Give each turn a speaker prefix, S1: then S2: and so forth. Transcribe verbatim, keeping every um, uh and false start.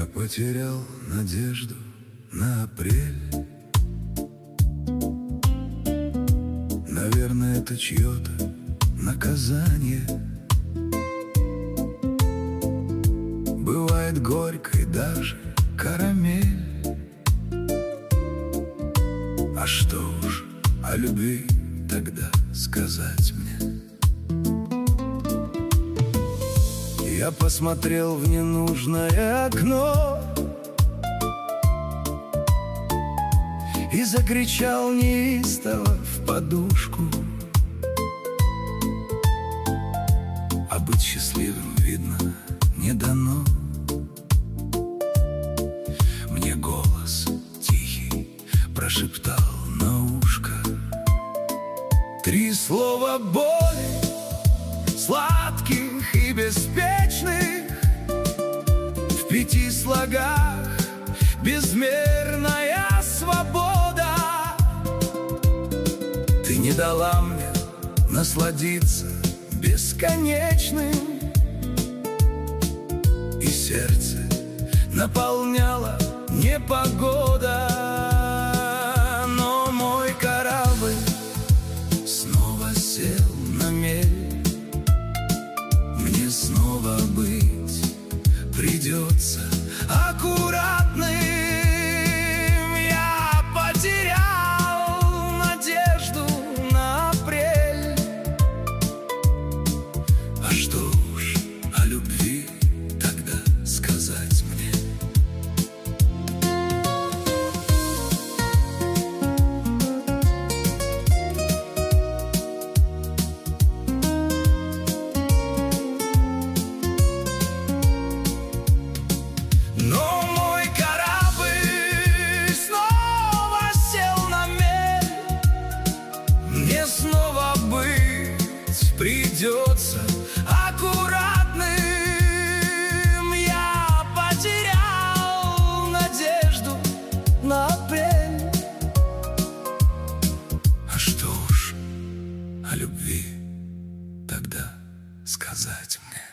S1: потерял надежду на апрель. Наверное, это чье-то наказание. Бывает горькой даже карамель. А что уж о любви тогда сказать мне? Я посмотрел в ненужное окно и закричал неистово в подушку. А быть счастливым, видно, не дано. Мне голос тихий прошептал на ушко три слова боли, сладких и беспечных, в пяти слогах безмерная свобода. Ты не дала мне насладиться бесконечным, и сердце наполняла непогода. Но мой корабль снова сел на мель. Мне снова быть придется аккуратным. Я потерял надежду на апрель. А что уж о любви тогда сказать мне? Но мой корабль снова сел на мель. Мне снова быть придется аккуратным. Я потерял надежду на апрель. А что уж о любви тогда сказать мне?